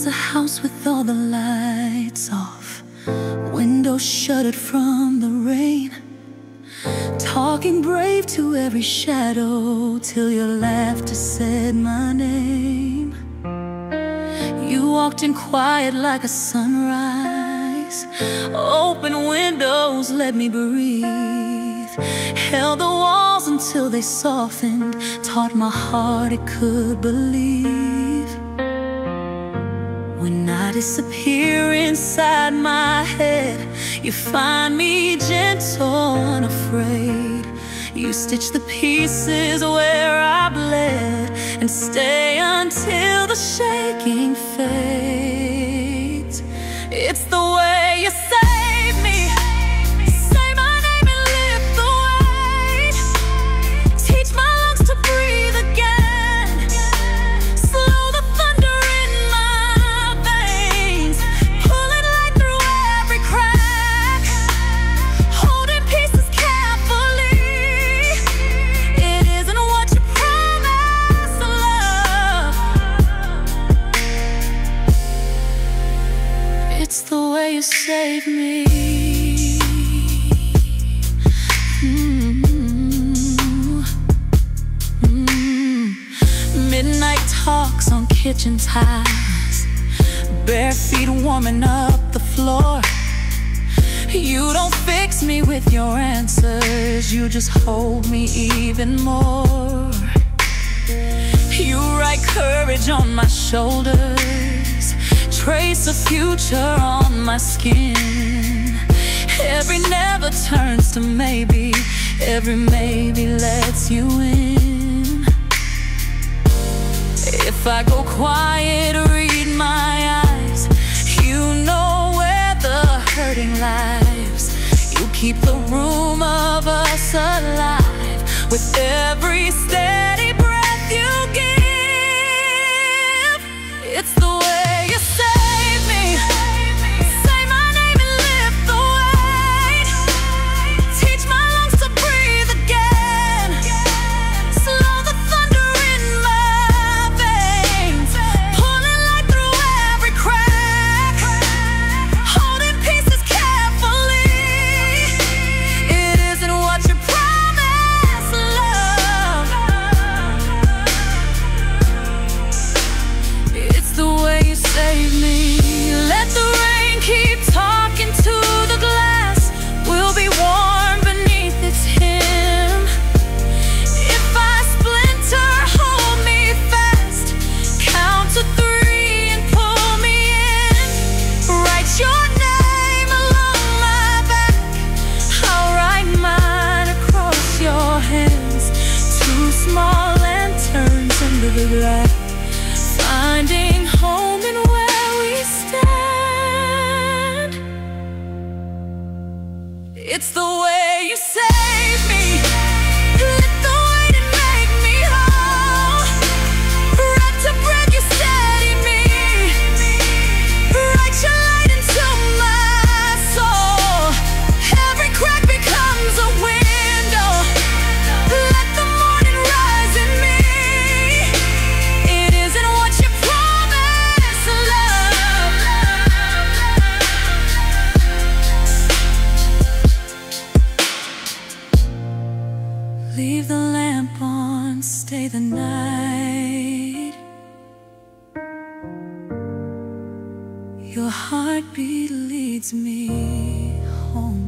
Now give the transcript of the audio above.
was a house with all the lights off, windows shuttered from the rain, talking brave to every shadow till your laughter said my name. You walked in quiet like a sunrise, open windows let me breathe, held the walls until they softened, taught my heart it could believe. When I disappear inside my head, you find me gentle, unafraid. You stitch the pieces where I bled and stay until the shaking fades. It's the way you save me. Say my name and lift the weight. Teach my lungs to breathe again. Slow the thunder in my veins, pulling light through every crack, holding pieces carefully. It isn't what you promised, love. It's the way you save me. Midnight talks on kitchen tiles, bare feet warming up the floor. You don't fix me with your answers, you just hold me even more. You write courage on my shoulders, trace a future on my skin. Every never turns to maybe, every maybe lets you in. If I go quiet, read my eyes, you know where the hurting lies. You keep the room of us alive with every steady breath you give. It's the way you save me. Say my name and lift the weight. Teach my lungs to breathe again. Slow the thunder in my veins, pulling light through every crack, holding pieces carefully. It isn't what you promised, love. It's the way you save me. Let the rain keep talking to the glass, we'll be warm beneath its hem. If I splinter, hold me fast, count to 3 and pull me in. Write your name along my back, I'll write mine across your hands. 2 small lanterns under the glass, finding home in where we stand. It's the way you save me. Lift the weight and make me whole. Wrapped up breath, you steady me. Write your light into my soul. Every crack becomes a window. Let the morning rise in me. It isn't what you promised, love. Leave the lamp on, stay the night. Your heartbeat leads me home.